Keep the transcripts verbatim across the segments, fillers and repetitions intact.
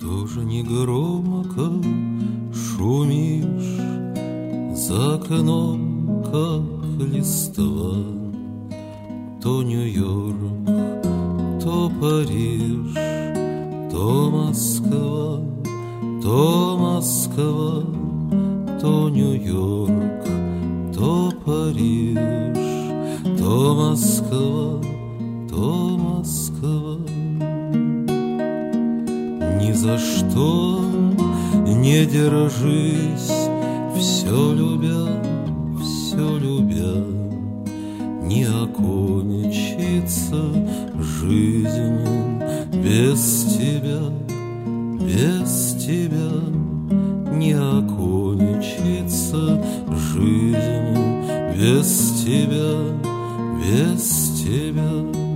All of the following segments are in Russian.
Тоже негромко шумишь за окном, как листва. То Нью-Йорк, то Париж, то Москва, то Москва, то Нью-Йорк, то Париж, то Москва, то Москва. Ни за что не держись, все любя, все любя, не окончится жизнь без тебя, без тебя, не окончится жизнь без тебя, без тебя.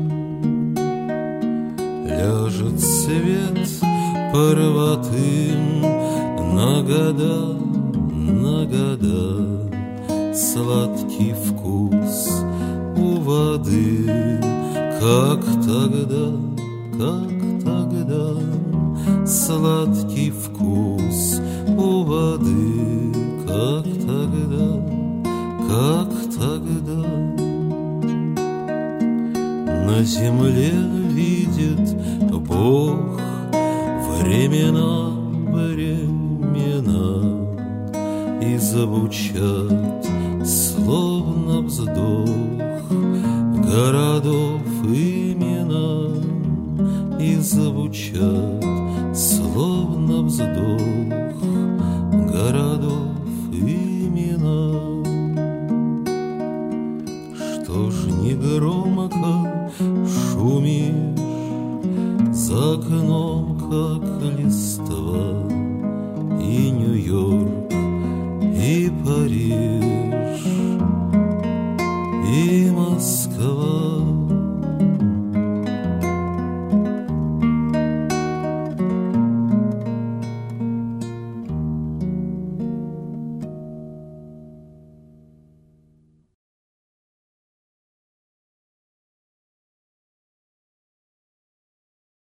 Ляжет свет пароватым на года, на года, сладкий вкус у воды, как тогда, как тогда, сладкий вкус у воды, как тогда, как тогда. На земле видит Бог времена, времена, и звучат, словно вздох, городов имена, и звучат, словно вздох, городов имена. Что ж негромко шумишь за окном, как листва, и Нью-Йорк, и Париж,